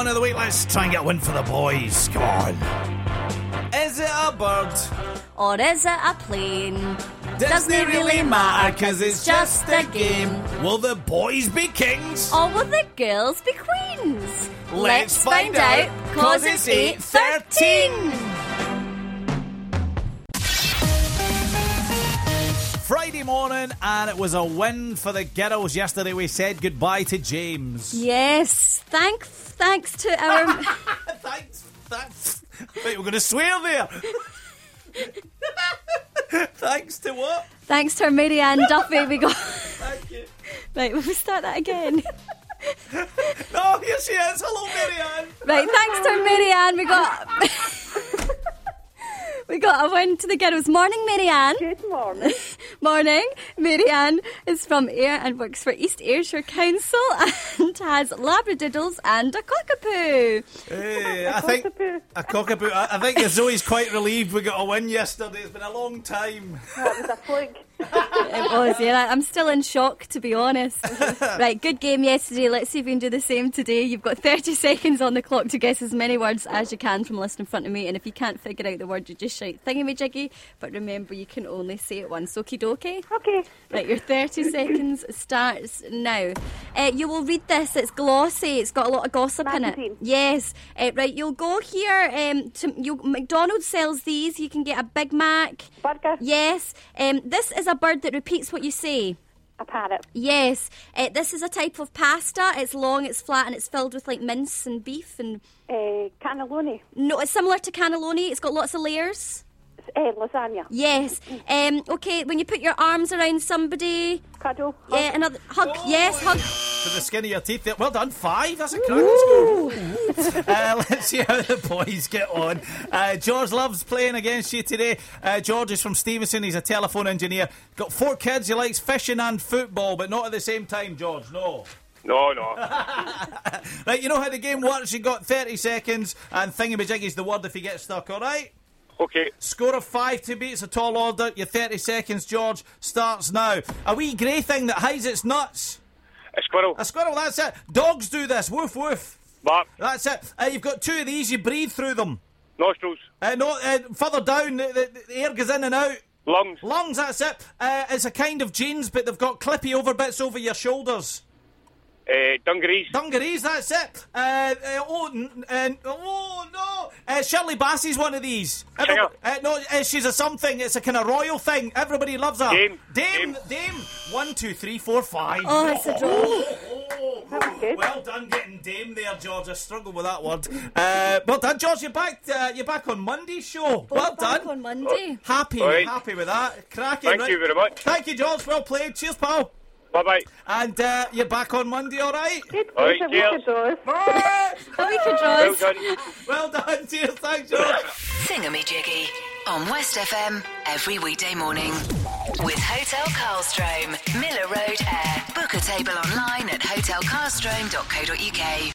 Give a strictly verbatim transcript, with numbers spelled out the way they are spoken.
one of the week. Let's try and get a win for the boys. Come on. Is it a bird? Or is it a plane? Doesn't it really matter, cause it's just a game. Will the boys be kings? Or will the girls be queens? Let's find out, cause it's eight thirteen. Friday morning, and it was a win for the girls. Yesterday we said goodbye to James. Yes, thank, thanks to our... thanks, thanks. Wait, we're going to swear there. Thanks to what? Thanks to our Marianne Duffy, we got... Thank you. Right, we'll start that again. Oh, here she is. Hello, Marianne. Right, thanks to our Marianne, we got... We got a win to the girls. Morning, Marianne. Good morning. Morning. Marianne is from Ayr and works for East Ayrshire Council and has Labradoodles and a cockapoo. Hey, A I think cockapoo. a cockapoo. I, I think Zoe's quite relieved we got a win yesterday. It's been a long time. That was a fluke. It was, yeah. I'm still in shock, to be honest. Right, good game yesterday. Let's see if we can do the same today. You've got thirty seconds on the clock to guess as many words as you can from the list in front of me. And if you can't figure out the word, you just shout thingamajiggy. But remember, you can only say it once. Okie dokie? Okay. Right, your thirty seconds starts now. Uh, you will read this. It's glossy. It's got a lot of gossip in Magazine. it. Yes. Uh, right, you'll go here. Um, to you, McDonald's sells these. You can get a Big Mac. Burger. Yes. Um, this is a bird that repeats what you say. A parrot. Yes. Uh, this is a type of pasta. It's long, it's flat, and it's filled with like mince and beef and... Uh, cannelloni. No, it's similar to cannelloni. It's got lots of layers. Uh, lasagna. Yes. Um, okay, when you put your arms around somebody... Cuddle. Yeah, another... Hug. Oh, yes, hug. To the skin of your teeth there. Well done, five. That's a cracking score. uh, let's see how the boys get on. Uh, George loves playing against you today. Uh, George is from Stevenson. He's a telephone engineer. Got four kids. He likes fishing and football, but not at the same time, George. No. No, no. Right, you know how the game works. You got thirty seconds, and thingamajiggy's the word if you get stuck, all right? Okay. Score of five to beat. It's a tall order. Your thirty seconds, George, starts now. A wee grey thing that hides its nuts. A squirrel. A squirrel, that's it. Dogs do this. Woof, woof. Bark. That's it. Uh, you've got two of these. You breathe through them. Nostrils. Uh, no, uh, further down, the, the, the air goes in and out. Lungs. Lungs, that's it. Uh, it's a kind of jeans, but they've got clippy over bits over your shoulders. Uh, dungarees. Dungarees, that's it. Uh, uh, oh, n- uh, oh, no. Uh, Shirley Bassey's one of these. Every- Singer. uh, no, uh, she's a something. It's a kind of royal thing. Everybody loves her. Dame. Dame. Dame. Dame. One, two, three, four, five. Oh, it's a draw. Oh, That was good. well done getting Dame there, George. I struggled with that word. Uh, well done, George. You're back. Uh, you're back on Monday's show. well Back done. on Monday. Happy, All right. happy with that. Cracking. Thank right. you very much. Thank you, George. Well played. Cheers, pal. Bye-bye. And uh, you're back on Monday, all right? Good. All right, Good. cheers. Cheers. A week of Well draws. done. Well done. Cheers. Thanks, George. Thingamajiggy on West F M every weekday morning with Hotel Carlstrom, Miller Road, Ayr. Book a table online at hotel carlstrom dot co dot uk.